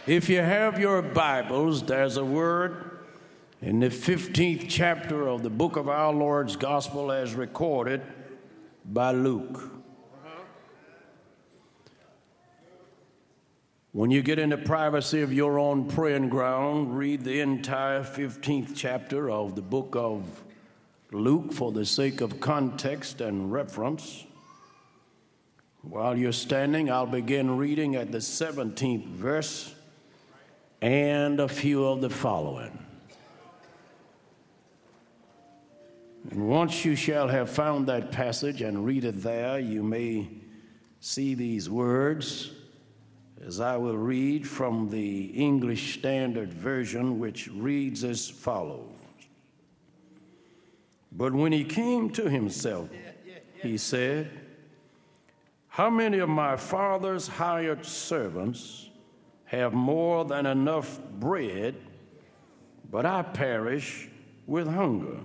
If you have your Bibles, there's a word in the 15th chapter of the book of our Lord's Gospel as recorded by Luke. When you get in the privacy of your own praying ground, read the entire 15th chapter of the book of Luke for the sake of context and reference. While you're standing, I'll begin reading at the 17th verse and a few of the following. And once you shall have found that passage and read it there, you may see these words as I will read from the English Standard Version, which reads as follows. But when he came to himself, he said, "How many of my father's hired servants have more than enough bread, but I perish with hunger?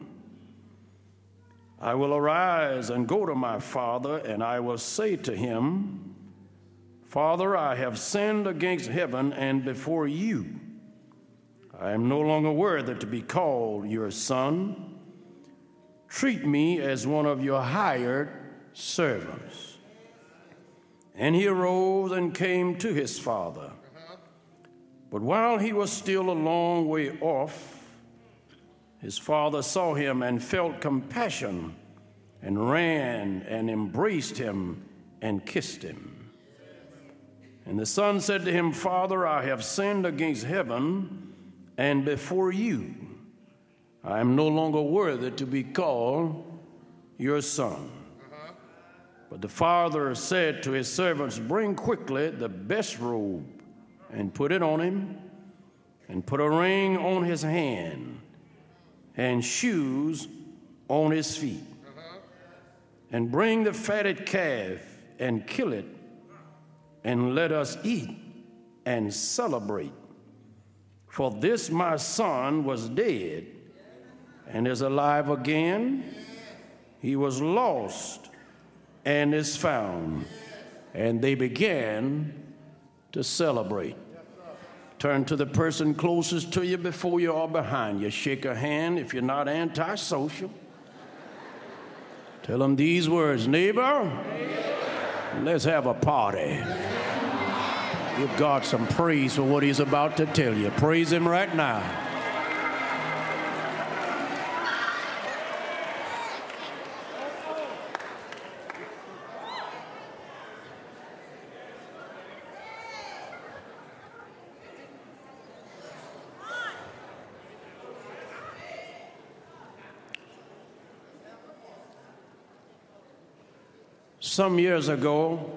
I will arise and go to my father, and I will say to him, Father, I have sinned against heaven and before you. I am no longer worthy to be called your son. Treat me as one of your hired servants." And he arose and came to his father. But while he was still a long way off, his father saw him and felt compassion and ran and embraced him and kissed him. And the son said to him, "Father, I have sinned against heaven and before you. I am no longer worthy to be called your son." But the father said to his servants, "Bring quickly the best robe and put it on him, and put a ring on his hand and shoes on his feet. And bring the fatted calf and kill it, and let us eat and celebrate. For this my son was dead and is alive again. He was lost and is found." And they began to celebrate. Turn to the person closest to you before you or behind you. Shake a hand if you're not antisocial. Tell them these words, "Neighbor, let's have a party." Give God some praise for what he's about to tell you. Praise him right now. Some years ago,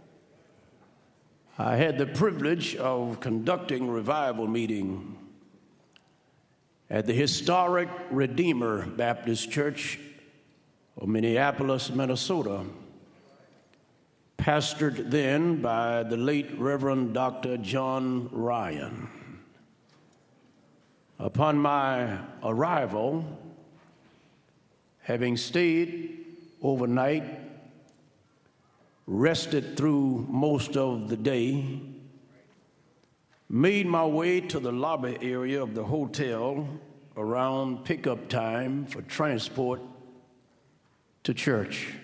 I had the privilege of conducting a revival meeting at the historic Redeemer Baptist Church of Minneapolis, Minnesota, pastored then by the late Reverend Dr. John Ryan. Upon my arrival, having stayed overnight, rested through most of the day, made my way to the lobby area of the hotel around pickup time for transport to church.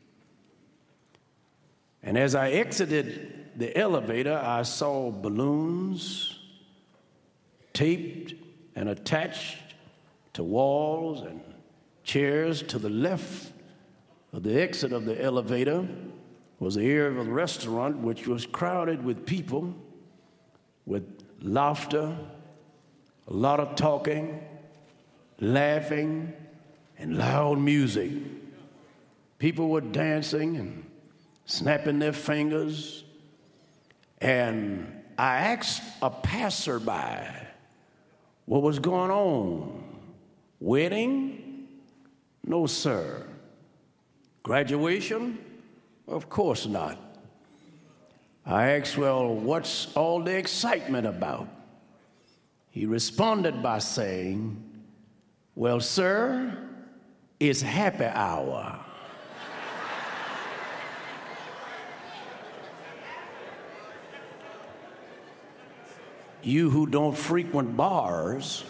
And as I exited the elevator, I saw balloons taped and attached to walls and chairs. To the left of the exit of the elevator was the area of the restaurant, which was crowded with people, with laughter, a lot of talking, laughing, and loud music. People were dancing and snapping their fingers. And I asked a passerby what was going on. Wedding? No, sir. Graduation? Of course not. I asked, "Well, what's all the excitement about?" He responded by saying, "Well, sir, it's happy hour." you who don't frequent bars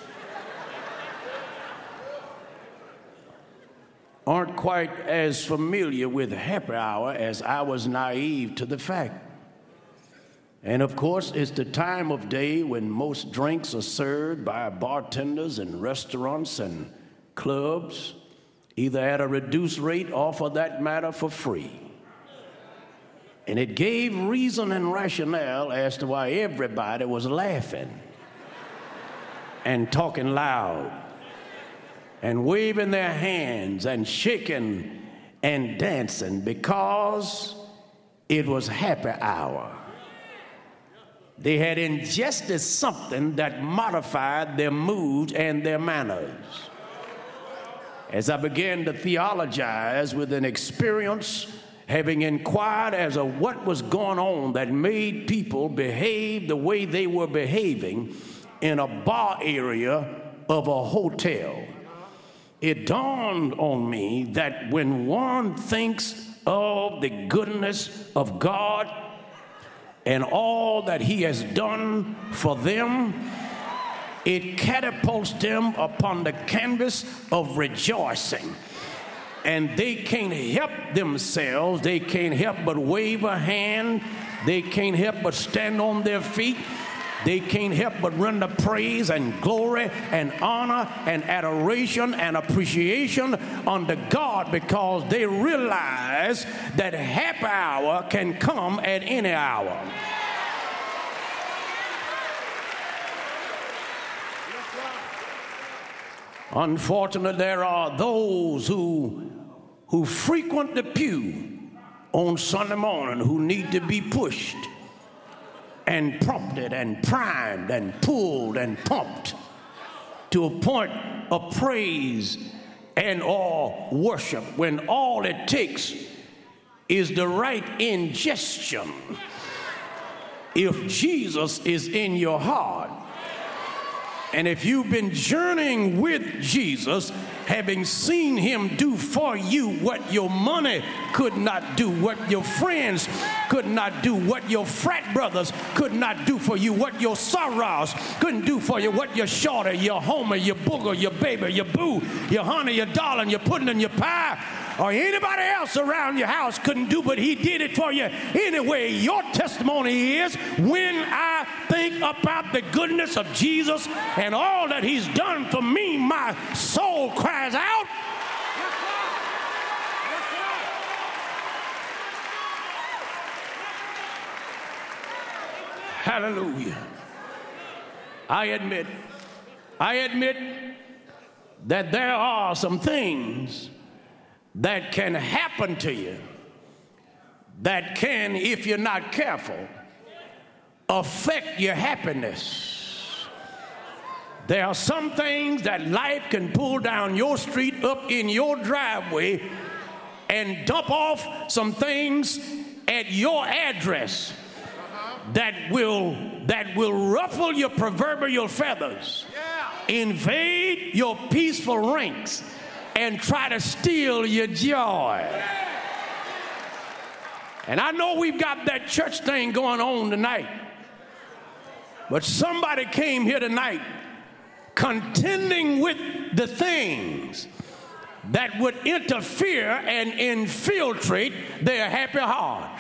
aren't quite as familiar with happy hour as I was naive to the fact. And of course, it's the time of day when most drinks are served by bartenders in restaurants and clubs, either at a reduced rate or, for that matter, for free. And it gave reason and rationale as to why everybody was laughing and talking loud and waving their hands and shaking and dancing, because it was happy hour. They had ingested something that modified their mood and their manners. As I began to theologize with an experience, having inquired as to what was going on that made people behave the way they were behaving in a bar area of a hotel, it dawned on me that when one thinks of the goodness of God and all that he has done for them, it catapults them upon the canvas of rejoicing. And they can't help themselves. They can't help but wave a hand. They can't help but stand on their feet. They can't help but render praise and glory and honor and adoration and appreciation unto God, because they realize that happy hour can come at any hour. Unfortunately, there are those who frequent the pew on Sunday morning who need to be pushed and prompted and primed and pulled and pumped to a point of praise and or worship, when all it takes is the right ingestion. If Jesus is in your heart, and if you've been journeying with Jesus, having seen him do for you what your money could not do, what your friends could not do, what your frat brothers could not do for you, what your sorrows couldn't do for you, what your shorty, your homer, your booger, your baby, your boo, your honey, your darling, your pudding and your pie, or anybody else around your house couldn't do, but he did it for you anyway. Your testimony is, when I think about the goodness of Jesus and all that he's done for me, my soul cries out. Hallelujah. I admit that there are some things that can happen to you that can, if you're not careful, affect your happiness. There are some things that life can pull down your street, up in your driveway, and dump off some things at your address that will ruffle your proverbial feathers, invade your peaceful ranks, and try to steal your joy. And I know we've got that church thing going on tonight, but somebody came here tonight contending with the things that would interfere and infiltrate their happy heart.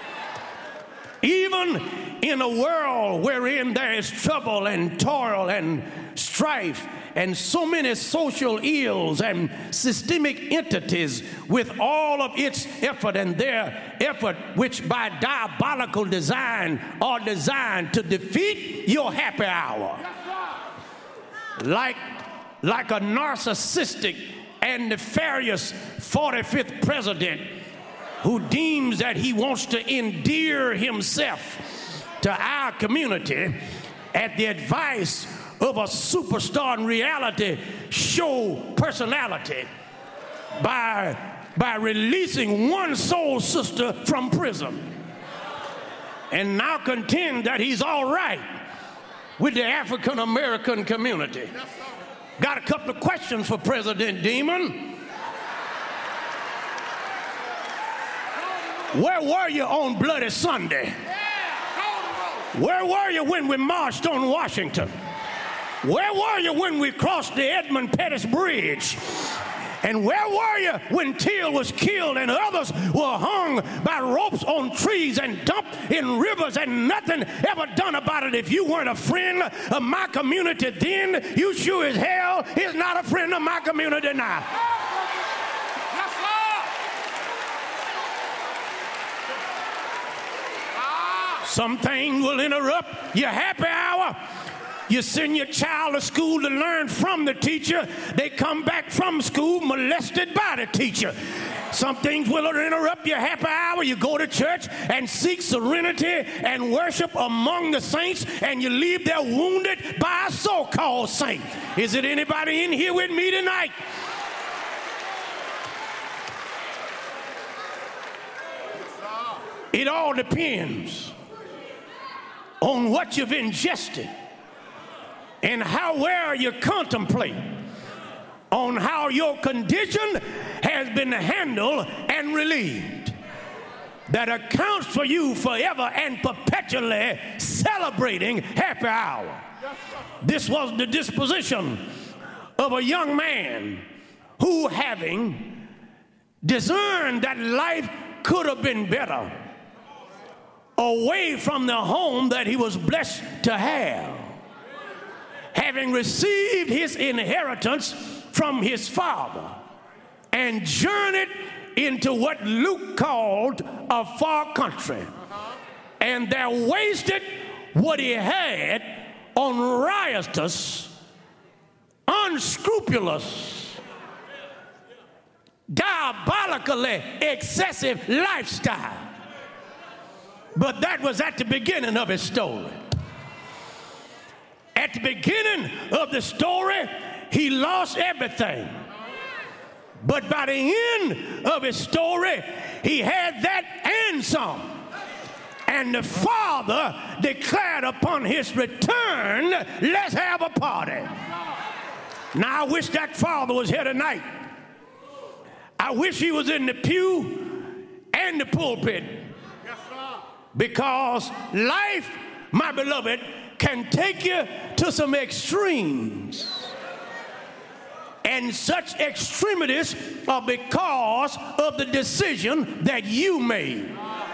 Even in a world wherein there is trouble and toil and strife and so many social ills and systemic entities, with all of its effort and their effort, which by diabolical design are designed to defeat your happy hour. Like a narcissistic and nefarious 45th president who deems that he wants to endear himself to our community at the advice of a superstar in reality show personality by releasing one soul sister from prison, and now contend that he's all right with the African American community. Got a couple of questions for President Demon. Where were you on Bloody Sunday? Where were you when we marched on Washington? Where were you when we crossed the Edmund Pettus Bridge? And where were you when Till was killed and others were hung by ropes on trees and dumped in rivers and nothing ever done about it? If you weren't a friend of my community then, you sure as hell is not a friend of my community now. Yes, sir. Some things will interrupt your happy hour. You send your child to school to learn from the teacher. They come back from school molested by the teacher. Some things will interrupt your happy hour. You go to church and seek serenity and worship among the saints, and you leave there wounded by a so-called saint. Is it anybody in here with me tonight? It all depends on what you've ingested and how well you contemplate on how your condition has been handled and relieved. That accounts for you forever and perpetually celebrating happy hour. This was the disposition of a young man who, having discerned that life could have been better away from the home that he was blessed to have, having received his inheritance from his father and journeyed into what Luke called a far country, and there wasted what he had on riotous, unscrupulous, diabolically excessive lifestyle. But that was at the beginning of his story. At the beginning of the story, he lost everything. But by the end of his story, he had that and some. And the father declared upon his return, let's have a party. Now, I wish that father was here tonight. I wish he was in the pew and the pulpit. Because life, my beloved, can take you to some extremes. And such extremities are because of the decision that you made.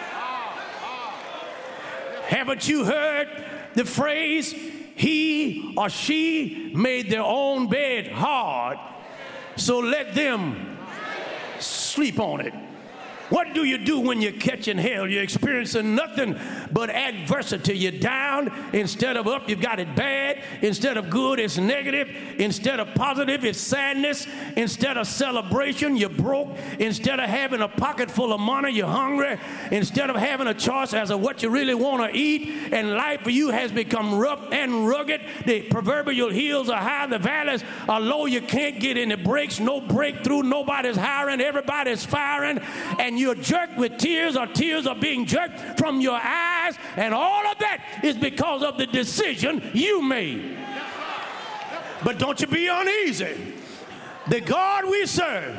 Haven't you heard the phrase, he or she made their own bed hard, so let them sleep on it? What do you do when you're catching hell? You're experiencing nothing but adversity. You're down instead of up, you've got it bad. Instead of good, it's negative. Instead of positive, it's sadness. Instead of celebration, you're broke. Instead of having a pocket full of money, you're hungry. Instead of having a choice as to what you really want to eat, and life for you has become rough and rugged. The proverbial hills are high, the valleys are low. You can't get any breaks, no breakthrough. Nobody's hiring, everybody's firing, and you're jerked with tears, or tears are being jerked from your eyes, and all of that is because of the decision you made. But don't you be uneasy. The God we serve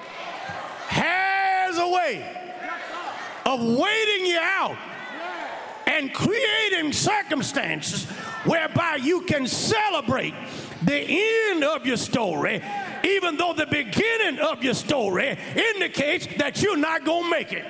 has a way of waiting you out and creating circumstances whereby you can celebrate the end of your story, even though the beginning of your story indicates that you're not going to make it.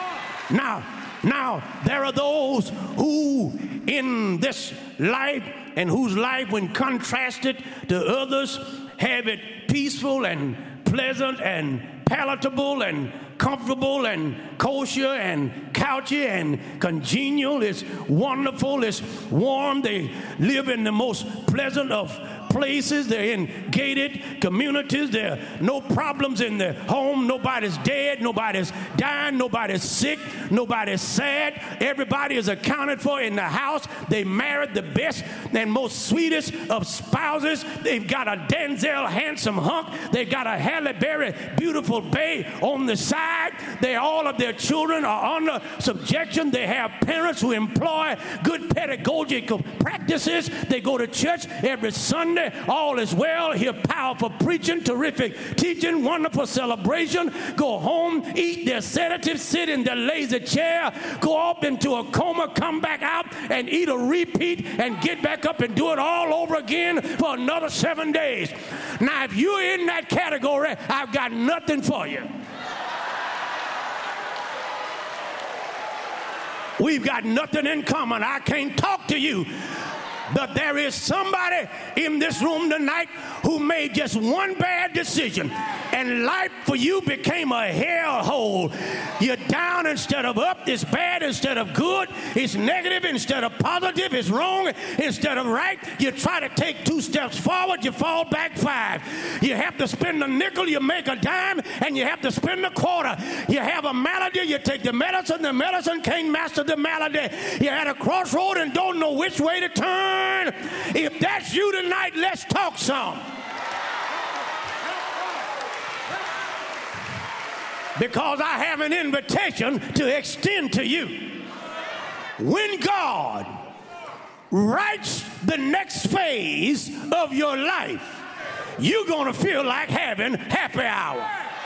Now, there are those who in this life, and whose life, when contrasted to others, have it peaceful and pleasant and palatable and comfortable and kosher and couchy and congenial. It's wonderful. It's warm. They live in the most pleasant of places. They're in gated communities. There are no problems in their home. Nobody's dead. Nobody's dying. Nobody's sick. Nobody's sad. Everybody is accounted for in the house. They married the best and most sweetest of spouses. They've got a Denzel handsome hunk. They've got a Halle Berry beautiful bae on the side. provide. All of their children are under subjection. They have parents who employ good pedagogical practices. They go to church every Sunday. All is well. Hear powerful preaching, terrific teaching, wonderful celebration. Go home, eat their sedatives, sit in their lazy chair, go up into a coma, come back out and eat a repeat and get back up and do it all over again for another 7 days. Now, if you're in that category, I've got nothing for you. We've got nothing in common. I can't talk to you. But there is somebody in this room tonight who made just one bad decision, and life for you became a hellhole. You're down instead of up. It's bad instead of good. It's negative instead of positive. It's wrong instead of right. You try to take 2 steps forward, you fall back 5. You have to spend a nickel, you make a dime, and you have to spend a quarter. You have a malady, you take the medicine can't master the malady. You're at a crossroad and don't know which way to turn. If that's you tonight, let's talk some. Because I have an invitation to extend to you. When God writes the next phase of your life, you're going to feel like having happy hour.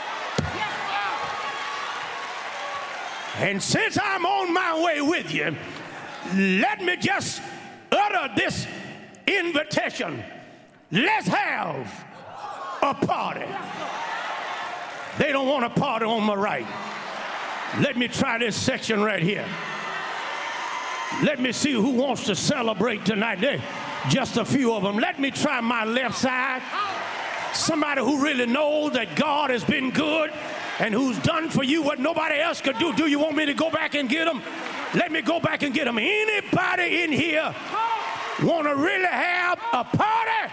And since I'm on my way with you, let me just utter this invitation. Let's have a party. They don't want a party on my right. Let me try this section right here. Let me see who wants to celebrate tonight. There, just a few of them. Let me try my left side. Somebody who really knows that God has been good and who's done for you what nobody else could do. Do you want me to go back and get them? Let me go back and get them. Anybody in here want to really have a party?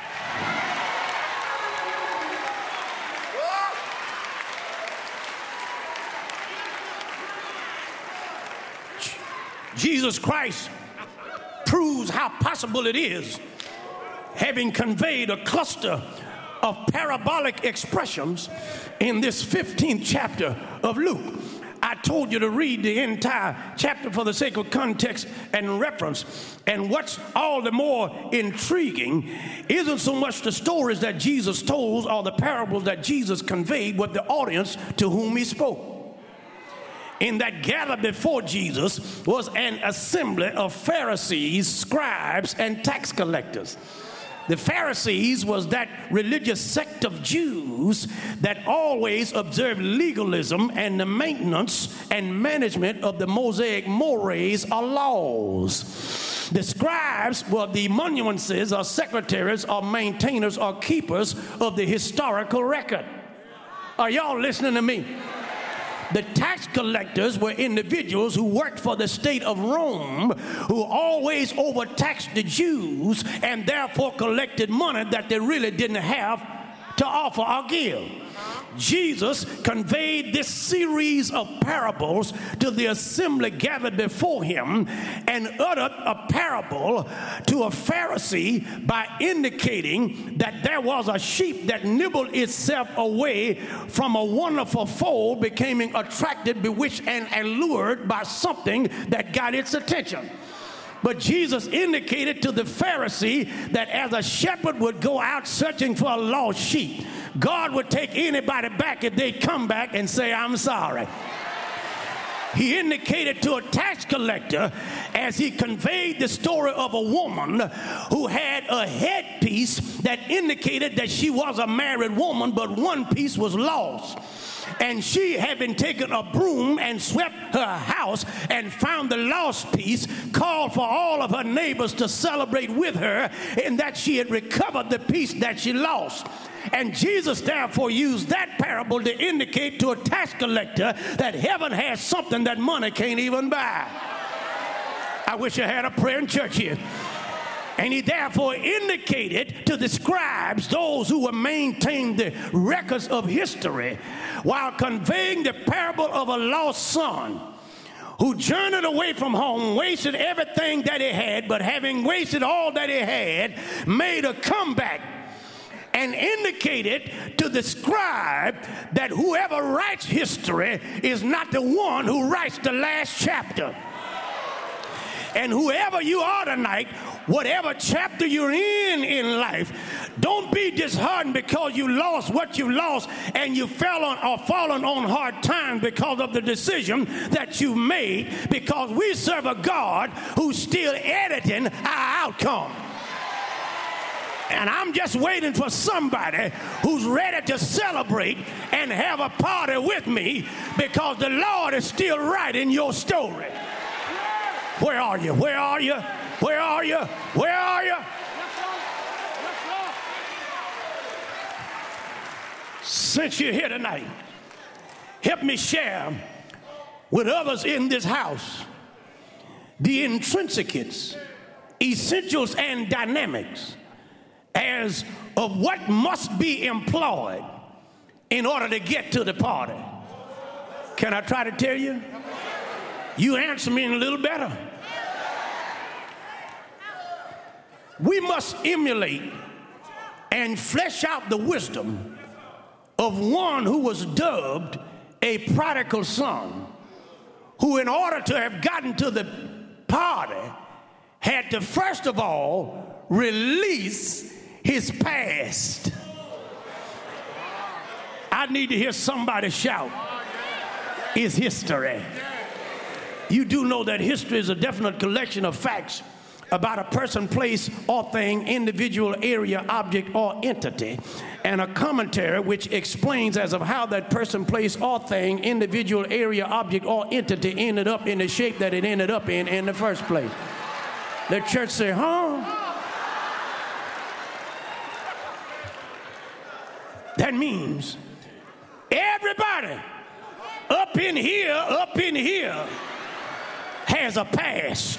Jesus Christ proves how possible it is, having conveyed a cluster of parabolic expressions in this 15th chapter of Luke. I told you to read the entire chapter for the sake of context and reference. And what's all the more intriguing isn't so much the stories that Jesus told or the parables that Jesus conveyed, but the audience to whom he spoke. In that gathered before Jesus was an assembly of Pharisees, scribes, and tax collectors. The Pharisees was that religious sect of Jews that always observed legalism and the maintenance and management of the Mosaic mores or laws. The scribes were the amanuenses or secretaries or maintainers or keepers of the historical record. Are y'all listening to me? The tax collectors were individuals who worked for the state of Rome, who always overtaxed the Jews and therefore collected money that they really didn't have to offer or give. Jesus conveyed this series of parables to the assembly gathered before him and uttered a parable to a Pharisee by indicating that there was a sheep that nibbled itself away from a wonderful fold, becoming attracted, bewitched, and allured by something that got its attention. But Jesus indicated to the Pharisee that as a shepherd would go out searching for a lost sheep, God would take anybody back if they'd come back and say, I'm sorry. He indicated to a tax collector as he conveyed the story of a woman who had a headpiece that indicated that she was a married woman, but one piece was lost. And she, having taken a broom and swept her house and found the lost piece, called for all of her neighbors to celebrate with her in that she had recovered the piece that she lost. And Jesus therefore used that parable to indicate to a tax collector that heaven has something that money can't even buy. I wish I had a prayer in church here. And he therefore indicated to the scribes, those who were maintained the records of history, while conveying the parable of a lost son who journeyed away from home, wasted everything that he had, but having wasted all that he had, made a comeback and indicated to the scribe that whoever writes history is not the one who writes the last chapter. And whoever you are tonight, whatever chapter you're in life, don't be disheartened because you lost what you lost and you fell on or fallen on hard times because of the decision that you made, because we serve a God who's still editing our outcome. And I'm just waiting for somebody who's ready to celebrate and have a party with me, because the Lord is still writing your story. Where are you? Where are you? Where are you? Where are you? Since you're here tonight, help me share with others in this house the intrinsics, essentials, and dynamics as of what must be employed in order to get to the party. Can I try to tell you? You answer me a little better. We must emulate and flesh out the wisdom of one who was dubbed a prodigal son, who in order to have gotten to the party had to first of all release his past. I need to hear somebody shout, "It's history." You do know that history is a definite collection of facts about a person, place, or thing, individual, area, object, or entity, and a commentary which explains as of how that person, place, or thing, individual, area, object, or entity ended up in the shape that it ended up in the first place. The church say, huh? That means everybody up in here has a past.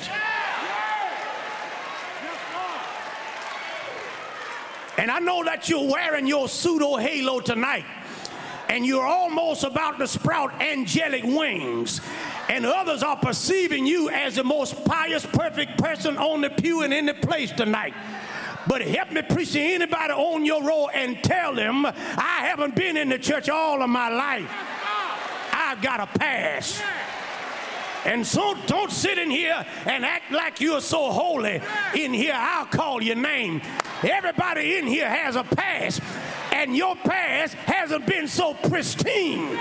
And I know that you're wearing your pseudo halo tonight, and you're almost about to sprout angelic wings, and others are perceiving you as the most pious, perfect person on the pew and in the place tonight. But help me preach to anybody on your row and tell them, I haven't been in the church all of my life. I've got a past. And so don't sit in here and act like you're so holy in here. I'll call your name. Everybody in here has a past, and your past hasn't been so pristine.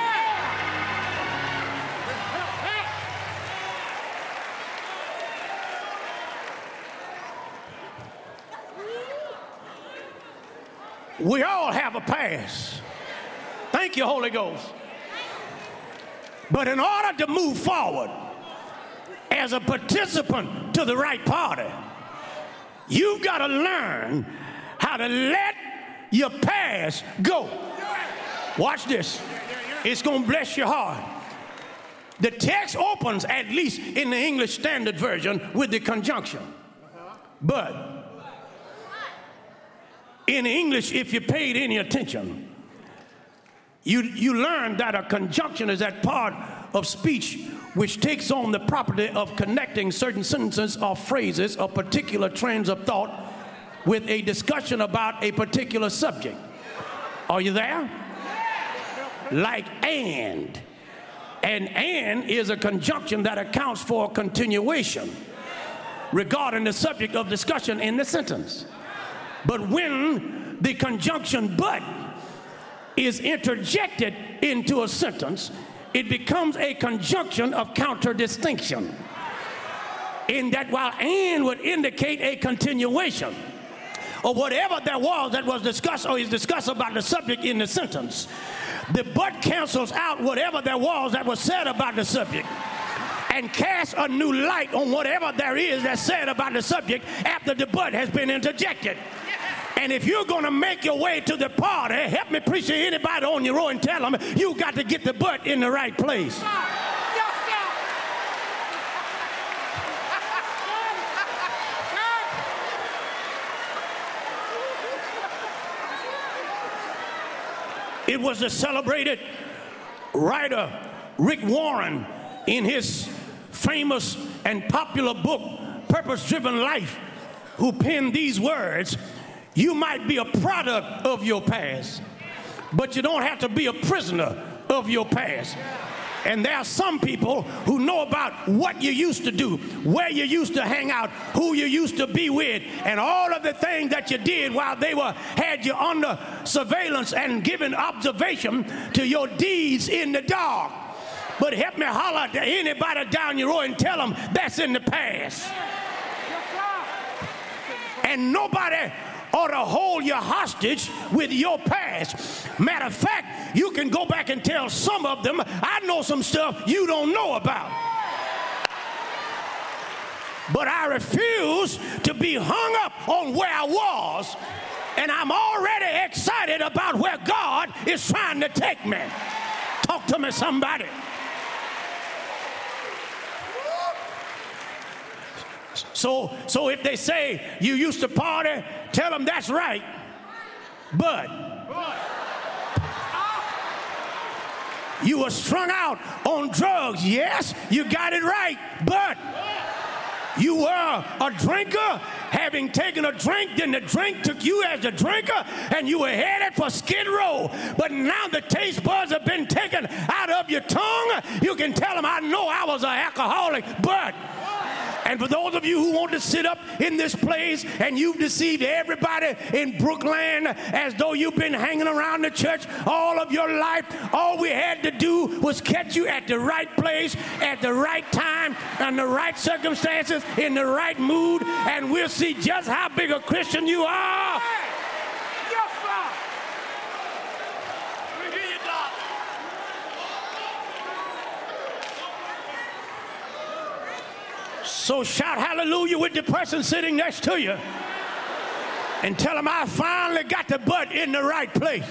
We all have a past. Thank you, Holy Ghost. But in order to move forward as a participant to the right party, you've got to learn how to let your past go. Watch this. It's going to bless your heart. The text opens, at least in the English Standard Version, with the conjunction. But in English, if you paid any attention, you learn that a conjunction is that part of speech which takes on the property of connecting certain sentences or phrases or particular trains of thought with a discussion about a particular subject. Are you there? Like and. And is a conjunction that accounts for continuation regarding the subject of discussion in the sentence. But when the conjunction but is interjected into a sentence, it becomes a conjunction of counter-distinction, in that while and would indicate a continuation of whatever there was that was discussed or is discussed about the subject in the sentence, the but cancels out whatever there was that was said about the subject and casts a new light on whatever there is that's said about the subject after the but has been interjected. And if you're going to make your way to the party, help me preach to anybody on your row and tell them you got to get the butt in the right place. It was the celebrated writer Rick Warren in his famous and popular book, Purpose Driven Life, who penned these words: You might be a product of your past, but you don't have to be a prisoner of your past. And there are some people who know about what you used to do, where you used to hang out, who you used to be with, and all of the things that you did while they had you under surveillance and giving observation to your deeds in the dark. But help me holler to anybody down your road and tell them that's in the past. And nobody ought to hold you hostage with your past. Matter of fact, you can go back and tell some of them, I know some stuff you don't know about. But I refuse to be hung up on where I was, and I'm already excited about where God is trying to take me. Talk to me, somebody. So if they say you used to party, tell them that's right. But you were strung out on drugs. Yes, you got it right. But you were a drinker, having taken a drink, then the drink took you as a drinker, and you were headed for Skid Row. But now the taste buds have been taken out of your tongue. You can tell them, I know I was an alcoholic, but... And for those of you who want to sit up in this place and you've deceived everybody in Brookland as though you've been hanging around the church all of your life, all we had to do was catch you at the right place, at the right time, and the right circumstances, in the right mood, and we'll see just how big a Christian you are. So shout hallelujah with the person sitting next to you and tell them I finally got the butt in the right place.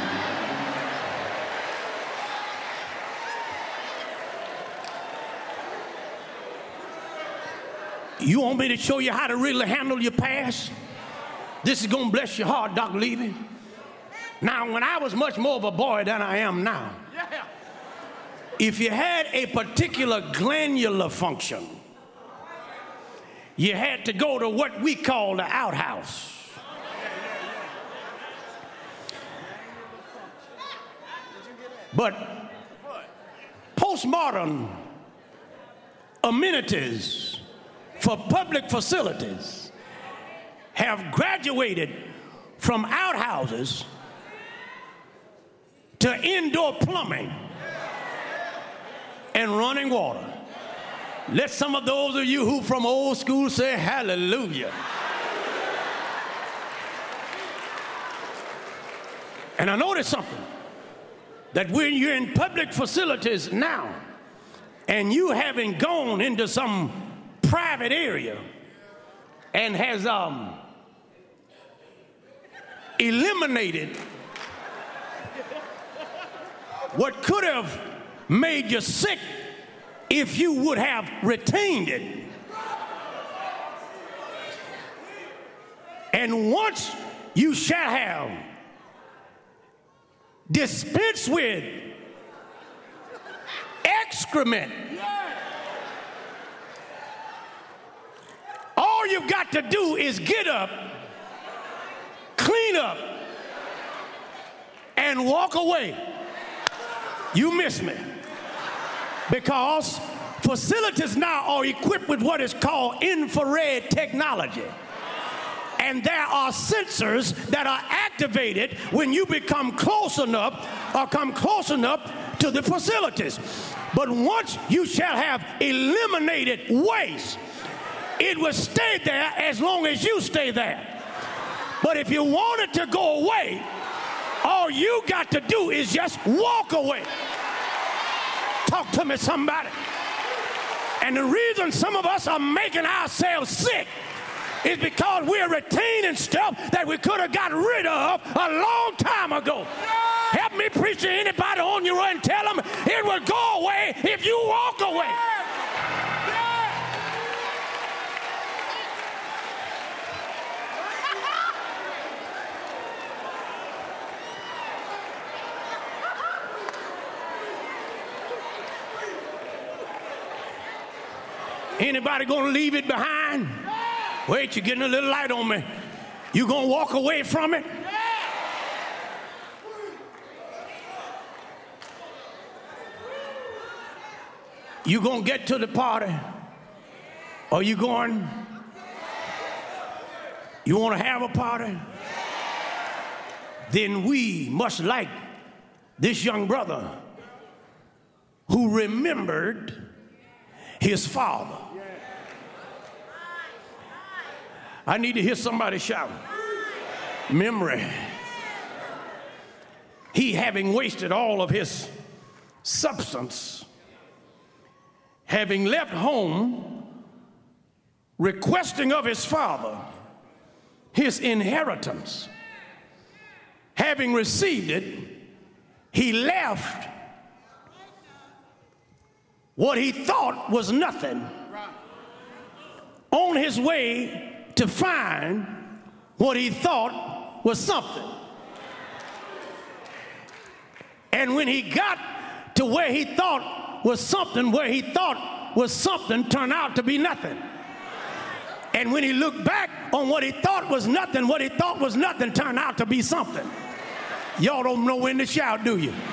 You want me to show you how to really handle your past? This is going to bless your heart, Dr. Levy. Now, when I was much more of a boy than I am now, if you had a particular glandular function, you had to go to what we call the outhouse. But postmodern amenities for public facilities have graduated from outhouses to indoor plumbing and running water. Let some of those of you who from old school say hallelujah. And I noticed something, that when you're in public facilities now and you haven't gone into some private area and has eliminated what could have made you sick if you would have retained it. And once you shall have dispensed with excrement, all you've got to do is get up, clean up, and walk away. You miss me. Because facilities now are equipped with what is called infrared technology. And there are sensors that are activated when you become close enough or come close enough to the facilities. But once you shall have eliminated waste, it will stay there as long as you stay there. But if you want it to go away, all you got to do is just walk away. Talk to me, somebody. And the reason some of us are making ourselves sick is because we're retaining stuff that we could have got rid of a long time ago. Help me preach to anybody on your own and tell them it will go away if you walk away. Anybody gonna leave it behind? Wait, you're getting a little light on me. You gonna walk away from it? You gonna get to the party? Or you want to have a party? Then we must, like this young brother who remembered his father. I need to hear somebody shout. Memory. He, having wasted all of his substance, having left home, requesting of his father his inheritance, having received it, he left what he thought was nothing on his way to find what he thought was something. And when he got to where he thought was something, where he thought was something turned out to be nothing. And when he looked back on what he thought was nothing, what he thought was nothing turned out to be something. Y'all don't know when to shout, do you?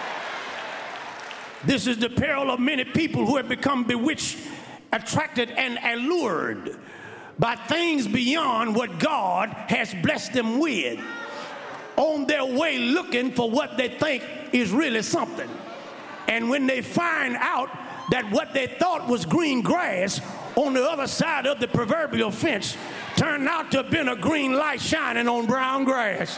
This is the peril of many people who have become bewitched, attracted, and allured by things beyond what God has blessed them with, on their way looking for what they think is really something. And when they find out that what they thought was green grass on the other side of the proverbial fence turned out to have been a green light shining on brown grass.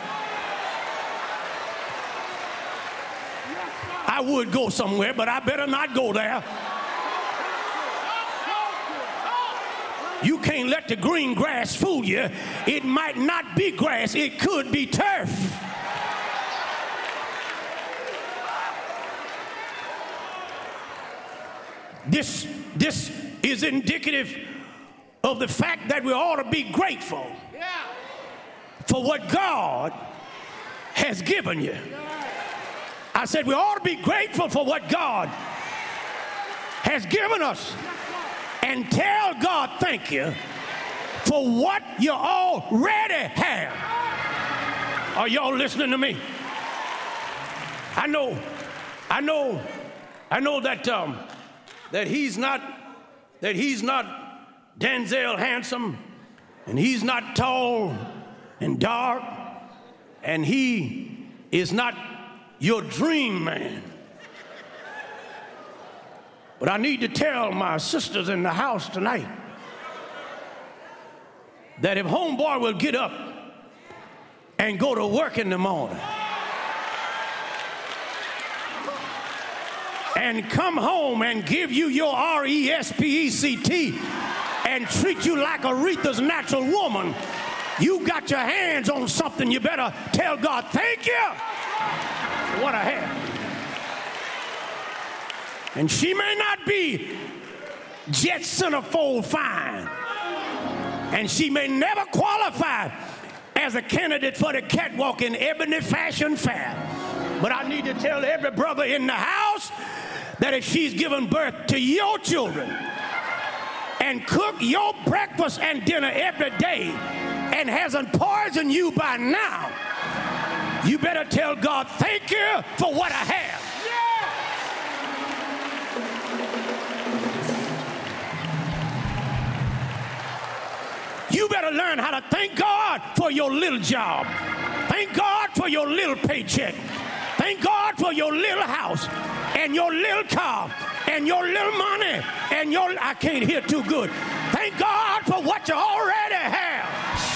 I would go somewhere, but I better not go there. You can't let the green grass fool you. It might not be grass, it could be turf. This is indicative of the fact that we ought to be grateful for what God has given you. I said we ought to be grateful for what God has given us and tell God thank you for what you already have. Are y'all listening to me? I know that he's not Denzel handsome, and he's not tall and dark, and he is not your dream man. But I need to tell my sisters in the house tonight that if homeboy will get up and go to work in the morning and come home and give you your RESPECT and treat you like Aretha's natural woman, you got your hands on something. You better tell God thank you for what I have. And she may not be jet centerfold fine, and she may never qualify as a candidate for the catwalk in Ebony Fashion Fair. But I need to tell every brother in the house that if she's given birth to your children and cook your breakfast and dinner every day and hasn't poisoned you by now, you better tell God thank you for what I have. You better learn how to thank God for your little job. Thank God for your little paycheck. Thank God for your little house and your little car and your little money and your... I can't hear too good. Thank God for what you already have.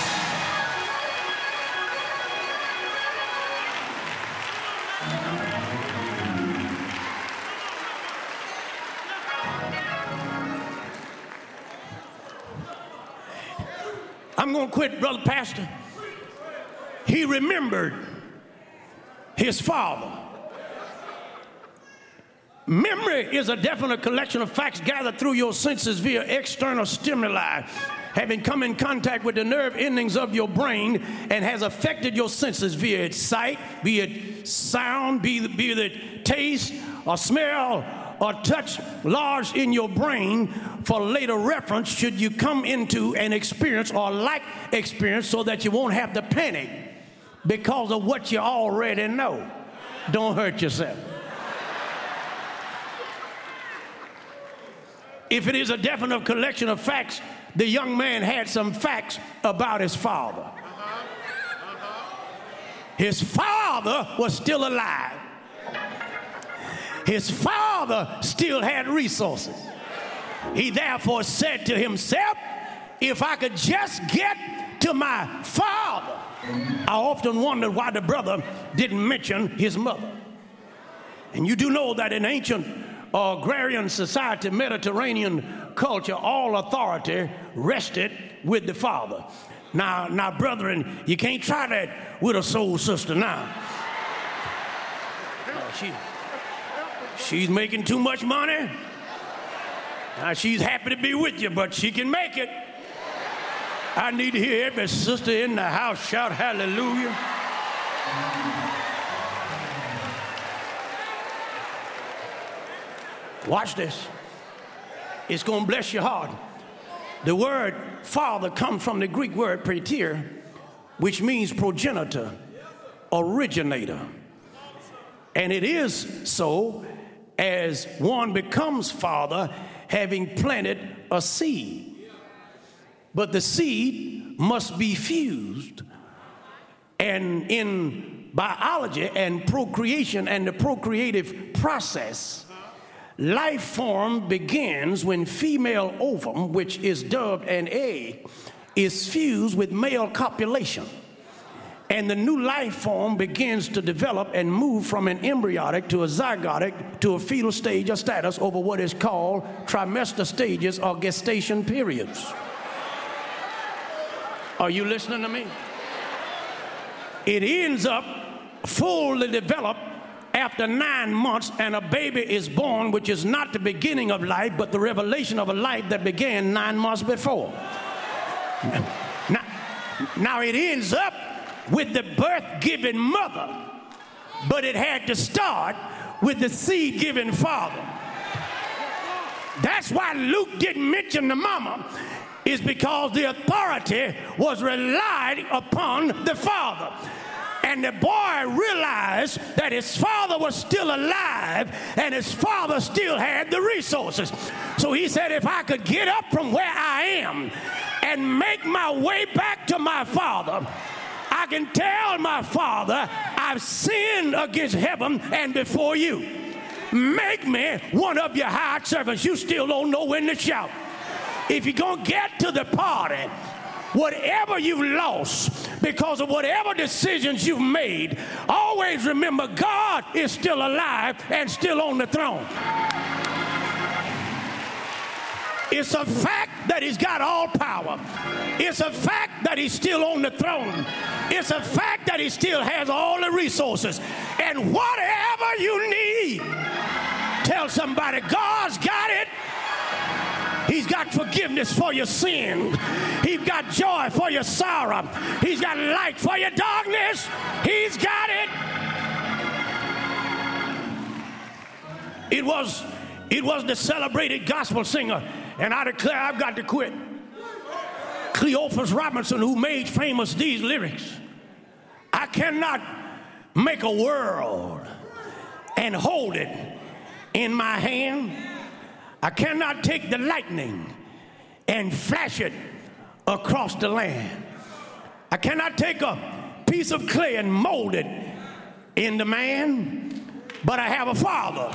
I'm going to quit, Brother Pastor. He remembered his father. Memory is a definite collection of facts gathered through your senses via external stimuli, having come in contact with the nerve endings of your brain and has affected your senses via its sight, be it sound, be it taste or smell or touch lodged in your brain for later reference should you come into an experience or like experience, so that you won't have to panic because of what you already know. Don't hurt yourself. If it is a definite collection of facts, the young man had some facts about his father. His father was still alive. His father still had resources. He therefore said to himself, if I could just get to my father. I often wondered why the brother didn't mention his mother. And you do know that in ancient agrarian society, Mediterranean culture, all authority rested with the father. Now, brethren, you can't try that with a soul sister now. She's making too much money. Now, she's happy to be with you, but she can make it. I need to hear every sister in the house shout hallelujah. Watch this. It's going to bless your heart. The word father comes from the Greek word praeter, which means progenitor, originator. And it is so as one becomes father having planted a seed. But the seed must be fused. And in biology and procreation and the procreative process, life form begins when female ovum, which is dubbed an egg, is fused with male copulation. And the new life form begins to develop and move from an embryonic to a zygotic to a fetal stage or status over what is called trimester stages or gestation periods. Are you listening to me? It ends up fully developed after 9 months, and a baby is born, which is not the beginning of life, but the revelation of a life that began 9 months before. Now it ends up with the birth-giving mother, but it had to start with the seed-giving father. That's why Luke didn't mention the mama, is because the authority was relied upon the father. And the boy realized that his father was still alive and his father still had the resources. So he said, if I could get up from where I am and make my way back to my father, I can tell my father, I've sinned against heaven and before you. Make me one of your hired servants. You still don't know when to shout. If you're going to get to the party, whatever you've lost because of whatever decisions you've made, always remember God is still alive and still on the throne. It's a fact that he's got all power. It's a fact that he's still on the throne. It's a fact that he still has all the resources. And whatever you need, tell somebody, God's got it. He's got forgiveness for your sin. He's got joy for your sorrow. He's got light for your darkness. He's got it. It was the celebrated gospel singer, and I declare I've got to quit, Cleophas Robinson, who made famous these lyrics. I cannot make a world and hold it in my hand. I cannot take the lightning and flash it across the land. I cannot take a piece of clay and mold it into man, but I have a father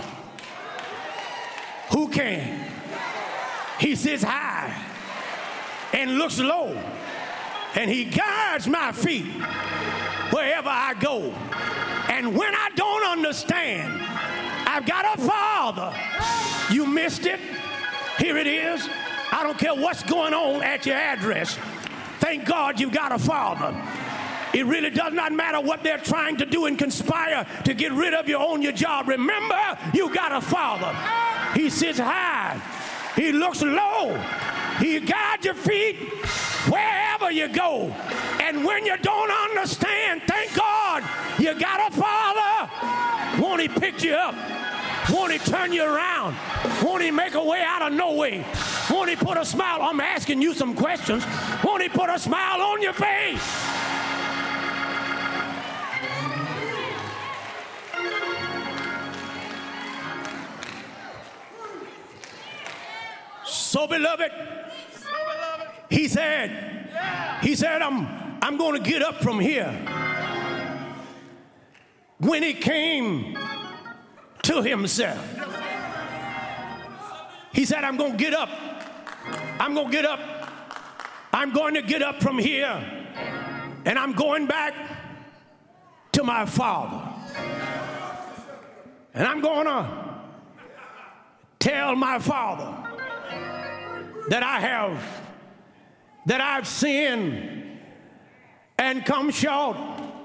who can. He sits high and looks low, and he guides my feet wherever I go. And when I don't understand, I've got a father. You missed it. Here it is. I don't care what's going on at your address. Thank God you've got a father. It really does not matter what they're trying to do and conspire to get rid of you on your job. Remember, you got a father. He sits high. He looks low. He guides your feet wherever you go. And when you don't understand, thank God you got a father. Won't he pick you up Won't he turn you around? Won't he make a way out of no way? Won't he put a smile? I'm asking you some questions. Won't he put a smile on your face? So beloved, he said, I'm going to get up from here. When he came to himself, he said, I'm going to get up. I'm going to get up. I'm going to get up from here, and I'm going back to my Father. And I'm going to tell my Father that I've sinned and come short.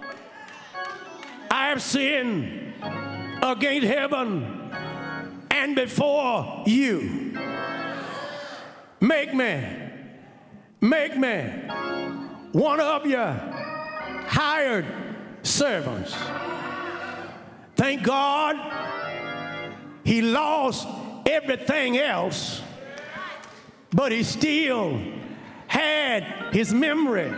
I have sinned against heaven and before you. Make me one of your hired servants. Thank God he lost everything else, but he still had his memory.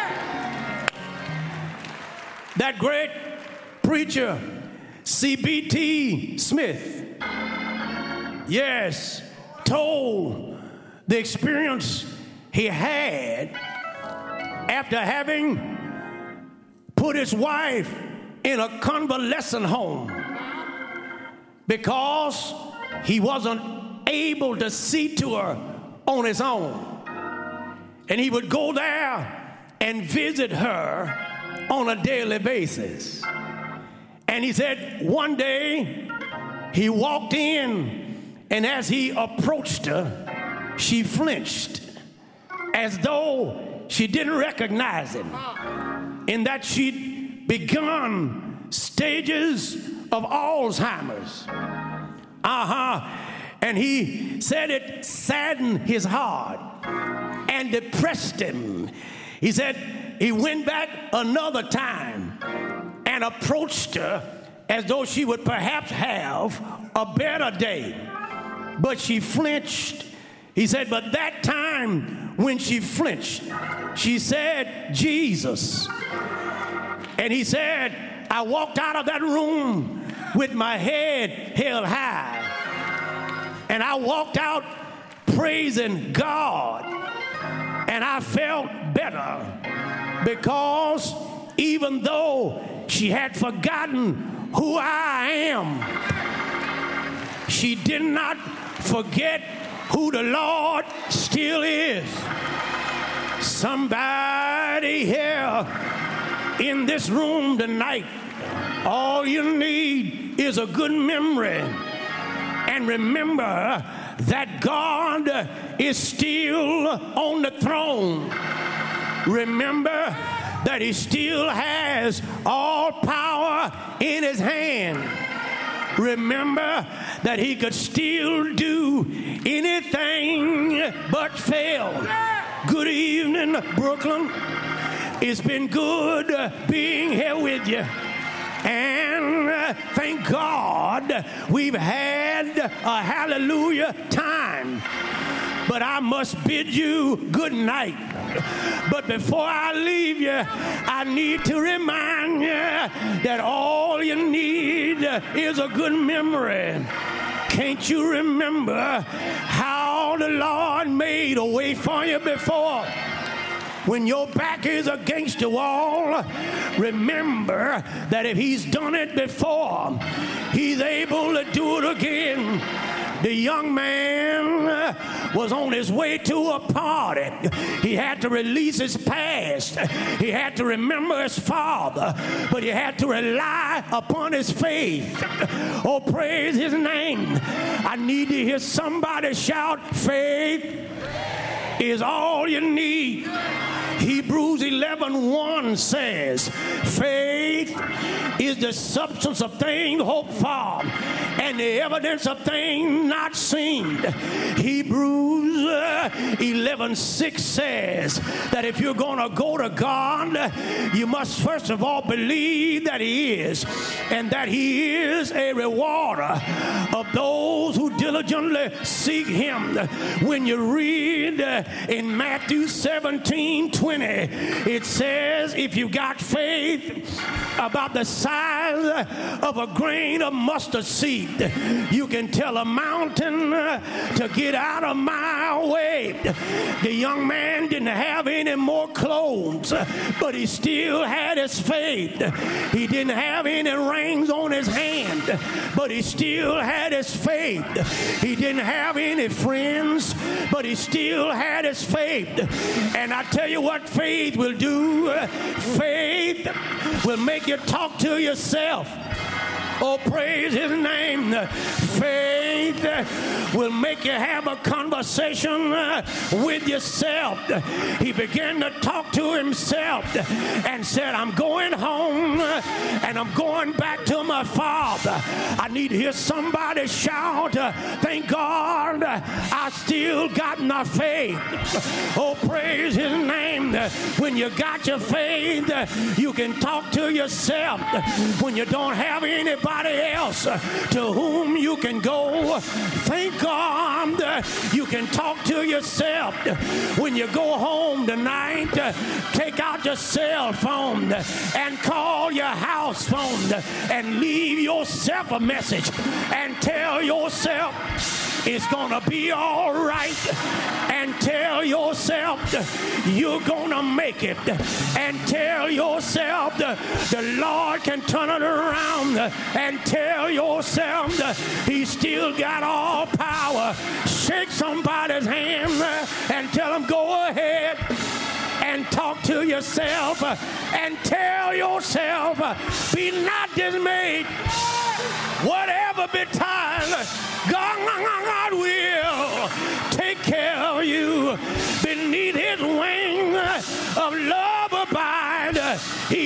That great preacher, C.B.T. Smith, yes, told the experience he had after having put his wife in a convalescent home because he wasn't able to see to her on his own. And he would go there and visit her on a daily basis. And he said one day he walked in, and as he approached her, she flinched as though she didn't recognize him, in that she'd begun stages of Alzheimer's. And he said it saddened his heart and depressed him. He said he went back another time and approached her as though she would perhaps have a better day. But she flinched. He said, but that time when she flinched, she said, Jesus. And he said, I walked out of that room with my head held high. And I walked out praising God. And I felt better because even though she had forgotten who I am, she did not forget who the Lord still is. Somebody here in this room tonight, all you need is a good memory. And remember that God is still on the throne. Remember that he still has all power in his hand. Remember that he could still do anything but fail. Good evening, Brooklyn. It's been good being here with you. And thank God we've had a hallelujah time. But I must bid you good night. But before I leave you, I need to remind you that all you need is a good memory. Can't you remember how the Lord made a way for you before? When your back is against the wall, remember that if he's done it before, he's able to do it again. The young man was on his way to a party. He had to release his past. He had to remember his father, but he had to rely upon his faith. Oh, praise his name. I need to hear somebody shout, faith is all you need. Hebrews 11:1 says, faith faith is the substance of things hoped for and the evidence of things not seen. Hebrews 11:6 says that if you're going to go to God, you must first of all believe that He is, and that He is a rewarder of those who diligently seek Him. When you read in Matthew 17:20, it says, if you got faith about the size of a grain of mustard seed, you can tell a mountain to get out of my way. The young man didn't have any more clothes, but he still had his faith. He didn't have any rings on his hand, but he still had his faith. He didn't have any friends, but he still had his faith. And I tell you what faith will do. Faith will make you talk to yourself. Oh, praise His name. Faith will make you have a conversation with yourself. He began to talk to himself and said, I'm going home and I'm going back to my father. I need to hear somebody shout, thank God I still got my faith. Oh, praise His name. When you got your faith, you can talk to yourself. When you don't have anybody else to whom you can go, thank God you can talk to yourself. When you go home tonight, take out your cell phone and call your house phone and leave yourself a message and tell yourself it's gonna be all right, and tell yourself you're gonna make it, and tell yourself the Lord can turn it around, and tell yourself He's still got all power. Shake somebody's hand and tell them, go ahead and talk to yourself and tell yourself, be not dismayed. Whatever betide, God will take care of you. Beneath His wing of love abide, He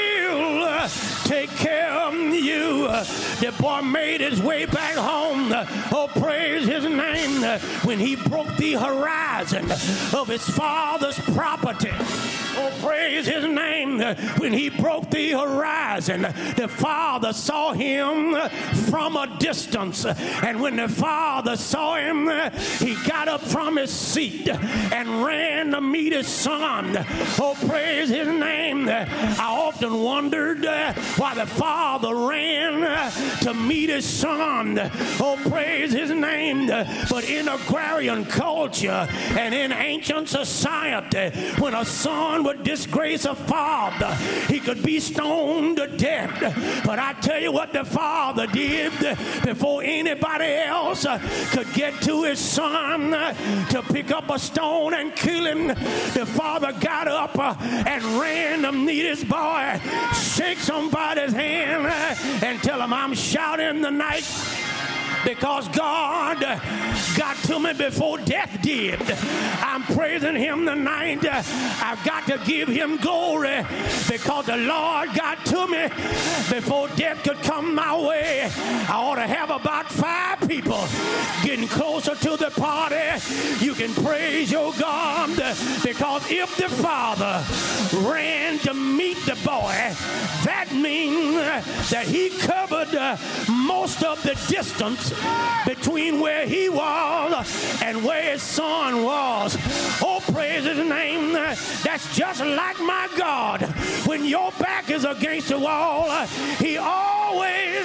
will take care of you. The boy made his way back home. Oh, praise His name. When he broke the horizon of his father's property. Oh, praise His name. When he broke the horizon, the father saw him from a distance. And when the father saw him, he got up from his seat and ran to meet his son. Oh, praise His name. I often wondered why the father ran to meet his son. Oh, praise His name. But in agrarian culture and in ancient society, when a son would disgrace a father, he could be stoned to death. But I tell you what the father did before anybody else could get to his son to pick up a stone and kill him. The father got up and ran to meet his boy. Shake somebody's hand and tell him, I'm shouting tonight because God got to me before death did. I'm praising Him tonight. I've got to give Him glory because the Lord got to me before death could come my way. I ought to have about 5 people getting closer to the party. You can praise your God because if the father ran to meet the boy, that means that he covered most of the distance between where he was and where his son was. Oh, praise His name. That's just like my God. When your back is against the wall, He always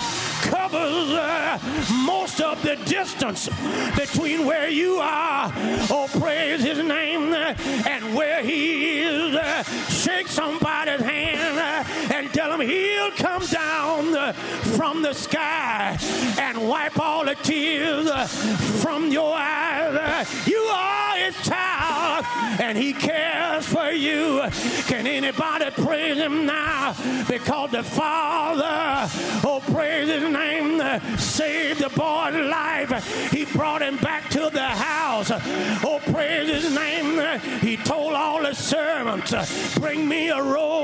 covers most of the distance between where you are. Oh, praise His name. And where He is. Shake somebody's hand and tell him He'll come down from the sky and wipe all the tears from your eyes. You are His child and He cares for you. Can anybody praise Him now? Because the Father, oh, praise His name, saved the boy's life. He brought him back to the house. Oh, praise His name. He told all the servants, bring me a robe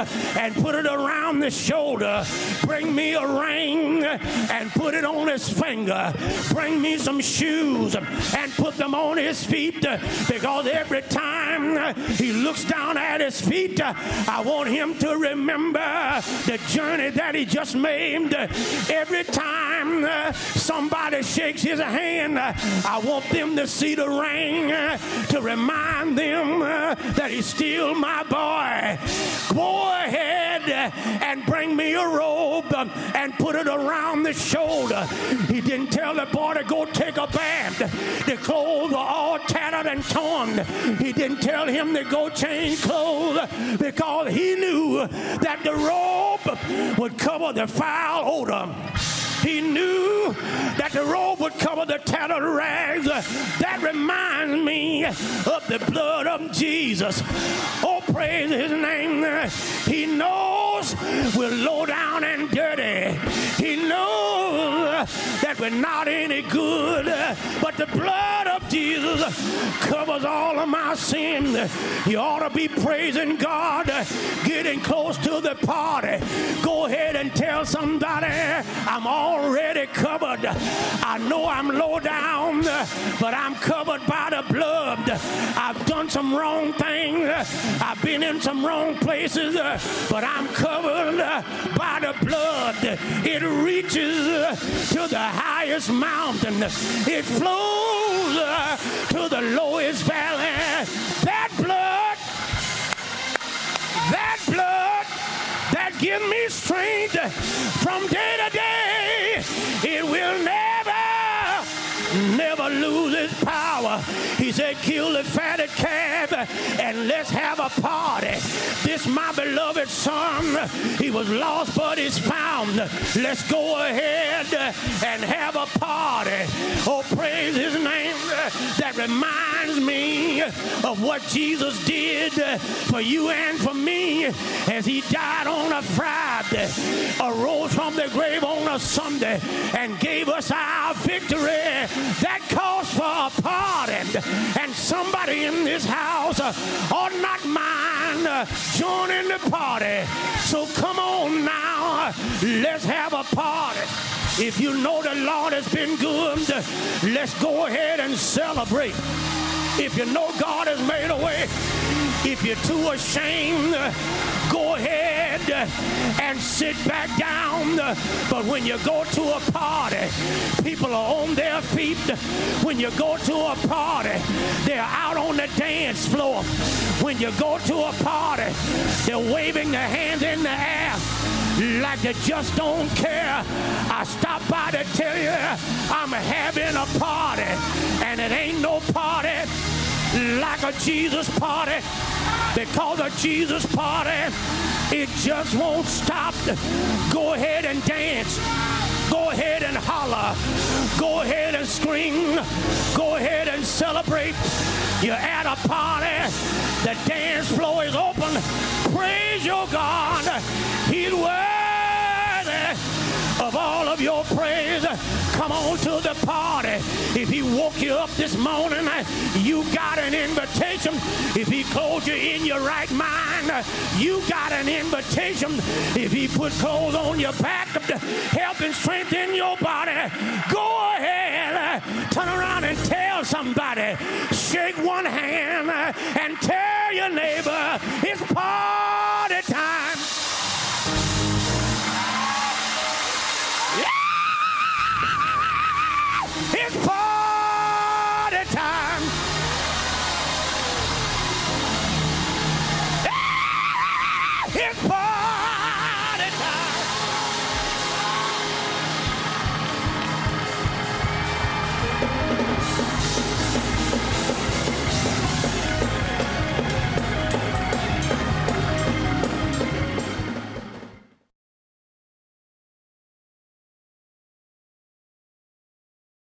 and put it around the shoulder. Bring me a ring and put it on his finger. Bring me some shoes and put them on his feet, because every time he looks down at his feet, I want him to remember the journey that he just made. Every time somebody shakes his hand, I want them to see the ring to remind them that he's still my boy. Go ahead and bring me a robe and put it around the shoulder. He didn't tell the boy to go take a bath. The clothes were all tattered and torn. He didn't tell him to go change clothes, because he knew that the robe would cover the foul odor. He knew that the robe would cover the tattered rags. That reminds me of the blood of Jesus. Oh, praise his name. He knows we're low down and dirty. He knows that we're not any good, but the blood of Jesus covers all of my sin. You ought to be praising God, getting close to the party. Go ahead and tell somebody, I'm already covered. I know I'm low down, but I'm covered by the blood. I've done some wrong things. I've been in some wrong places, but I'm covered by the blood. It reaches to the highest mountain. It flows to the lowest valley. That blood that gives me strength from day to day, it will never lose its power. He said, kill the fatted calf and let's have a party. This my beloved son, he was lost but is found. Let's go ahead and have a party. Oh, praise his name. That reminds me of what Jesus did for you and for me, as he died on a Friday, arose from the grave on a Sunday, and gave us our victory. That calls for a party, and somebody in this house ought not mind joining the party. So come on now, let's have a party. If you know the Lord has been good, let's go ahead and celebrate. If you know God has made a way, if you're too ashamed, go ahead and sit back down. But when you go to a party, people are on their feet. When you go to a party, they're out on the dance floor. When you go to a party, they're waving their hands in the air like they just don't care. I stopped by to tell you I'm having a party, and it ain't no party like a Jesus party. Because a Jesus party, it just won't stop. Go ahead and dance. Go ahead and holler. Go ahead and scream. Go ahead and celebrate. You're at a party. The dance floor is open. Praise your God. He's worthy of all of your praise. Come on to the party. If he woke you up this morning, you got an invitation. If he clothed you in your right mind, you got an invitation. If he put clothes on your back, help and strengthen your body, go ahead, turn around and tell somebody. Shake one hand and tell your neighbor it's party time. It's party time.